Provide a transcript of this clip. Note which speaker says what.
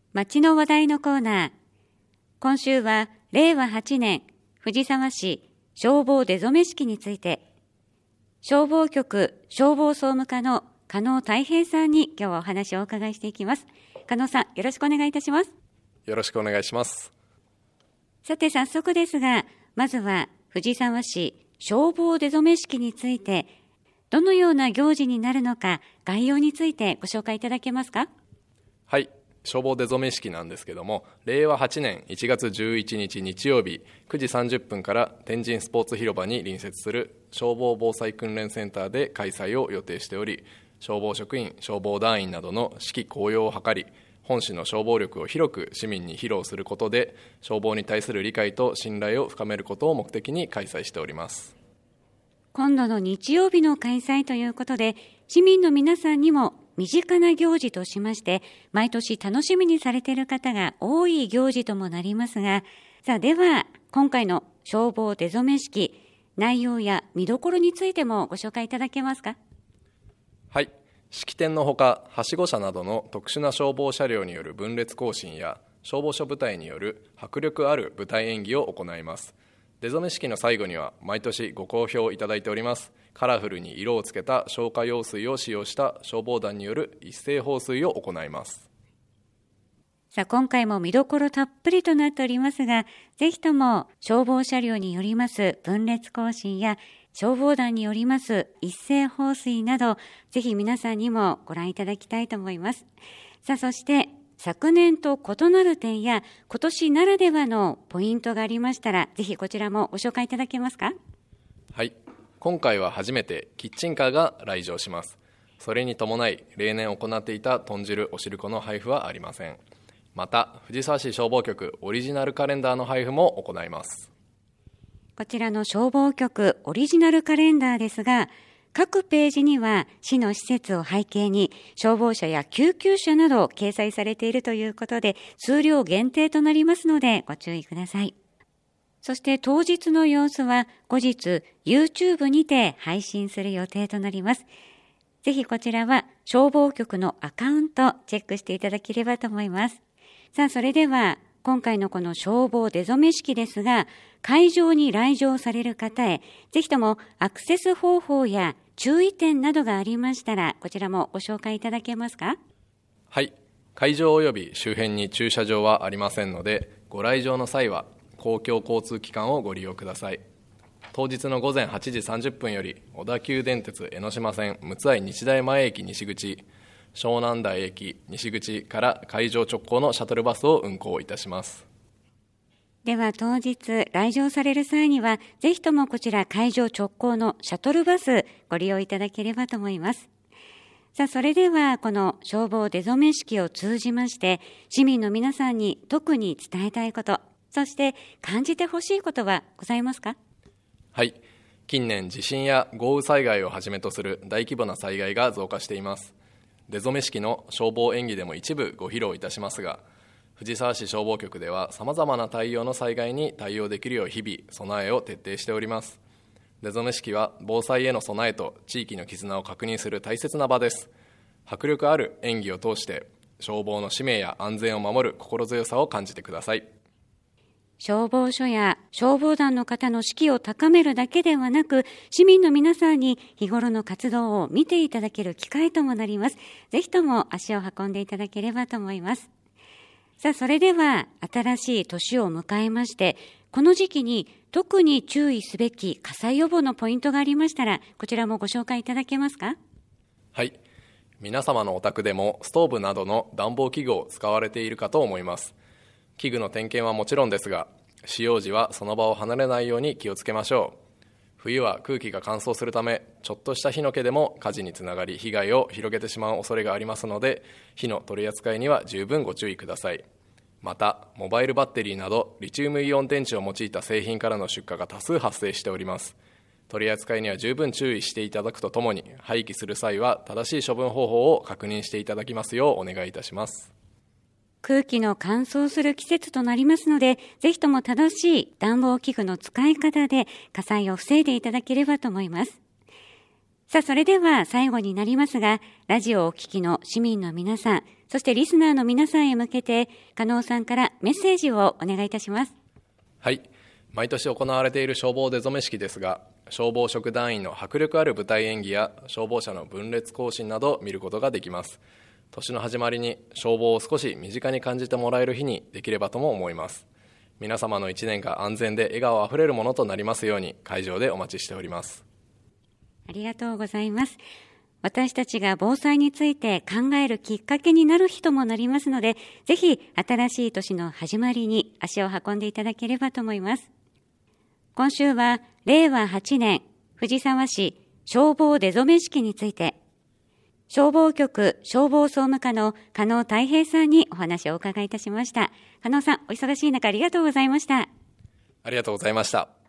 Speaker 1: 町の話題のコーナー。今週は令和8年藤沢市消防出初め式について、消防局消防総務課の加納太平さんに今日はお話をお伺いしていきます。加納さん、よろしくお願いいたします。
Speaker 2: よろしくお願いします。
Speaker 1: さて早速ですが、まずは藤沢市消防出初め式について、どのような行事になるのか、概要についてご紹介いただけますか？
Speaker 2: はい、消防出初め式なんですけども、令和8年1月11日日曜日9時30分から天神スポーツ広場に隣接する消防防災訓練センターで開催を予定しており、消防職員、消防団員などの士気高揚を図り、本市の消防力を広く市民に披露することで、消防に対する理解と信頼を深めることを目的に開催しております。
Speaker 1: 今度の日曜日の開催ということで、市民の皆さんにも身近な行事としまして、毎年楽しみにされている方が多い行事ともなりますが、さあでは今回の消防出初め式、内容や見どころについてもご紹介いただけますか？
Speaker 2: はい、式典のほか、はしご車などの特殊な消防車両による分列行進や消防署部隊による迫力ある舞台演技を行います。出初め式の最後には毎年ご好評いただいておりますカラフルに色をつけた消火用水を使用した消防団による一斉放水を行います。
Speaker 1: さあ今回も見どころたっぷりとなっておりますが、ぜひとも消防車両によります分列行進や消防団によります一斉放水など、ぜひ皆さんにもご覧いただきたいと思います。さあそして昨年と異なる点や今年ならではのポイントがありましたら、ぜひこちらもご紹介いただけますか？
Speaker 2: はい、今回は初めてキッチンカーが来場します。それに伴い例年行っていた豚汁お汁粉の配布はありません。また藤沢市消防局オリジナルカレンダーの配布も行います。
Speaker 1: こちらの消防局オリジナルカレンダーですが、各ページには市の施設を背景に消防車や救急車など掲載されているということで、数量限定となりますのでご注意ください。そして当日の様子は後日 YouTube にて配信する予定となります。ぜひこちらは消防局のアカウントチェックしていただければと思います。さあそれでは今回のこの消防出初め式ですが、会場に来場される方へぜひともアクセス方法や注意点などがありましたら、こちらもご紹介いただけますか？
Speaker 2: はい、会場及び周辺に駐車場はありませんので、ご来場の際は公共交通機関をご利用ください。当日の午前8時30分より小田急電鉄江ノ島線陸奥日大前駅西口、湘南台駅西口から会場直行のシャトルバスを運行いたします。
Speaker 1: では当日来場される際には、ぜひともこちら会場直行のシャトルバスご利用いただければと思います。さあそれではこの消防出初め式を通じまして、市民の皆さんに特に伝えたいこと、そして感じてほしいことはございますか？
Speaker 2: はい、近年地震や豪雨災害をはじめとする大規模な災害が増加しています。出初め式の消防演技でも一部ご披露いたしますが、藤沢市消防局ではさまざまな対応の災害に対応できるよう日々備えを徹底しております。出初め式は防災への備えと地域の絆を確認する大切な場です。迫力ある演技を通して消防の使命や安全を守る心強さを感じてください。
Speaker 1: 消防署や消防団の方の士気を高めるだけではなく、市民の皆さんに日頃の活動を見ていただける機会ともなります。ぜひとも足を運んでいただければと思います。さあそれでは新しい年を迎えまして、この時期に特に注意すべき火災予防のポイントがありましたら、こちらもご紹介いただけますか？
Speaker 2: はい、皆様のお宅でもストーブなどの暖房器具を使われているかと思います。器具の点検はもちろんですが、使用時はその場を離れないように気をつけましょう。冬は空気が乾燥するため、ちょっとした火の気でも火事につながり被害を広げてしまう恐れがありますので、火の取り扱いには十分ご注意ください。またモバイルバッテリーなどリチウムイオン電池を用いた製品からの出火が多数発生しております。取り扱いには十分注意していただくとともに、廃棄する際は正しい処分方法を確認していただきますようお願いいたします。
Speaker 1: 空気の乾燥する季節となりますので、ぜひとも正しい暖房器具の使い方で火災を防いでいただければと思います。 さあ、それでは最後になりますが、ラジオをお聞きの市民の皆さん、そしてリスナーの皆さんへ向けて、加納さんからメッセージをお願いいたします。
Speaker 2: はい。毎年行われている消防出初め式ですが、消防職団員の迫力ある舞台演技や消防車の分列行進などを見ることができます。年の始まりに消防を少し身近に感じてもらえる日にできればとも思います。皆様の一年が安全で笑顔あふれるものとなりますように、会場でお待ちしております。
Speaker 1: ありがとうございます。私たちが防災について考えるきっかけになる日ともなりますので、ぜひ新しい年の始まりに足を運んでいただければと思います。今週は令和8年藤沢市消防出初め式について、消防局消防総務課の加納太平さんにお話をお伺いいたしました。加納さん、お忙しい中ありがとうございました。
Speaker 2: ありがとうございました。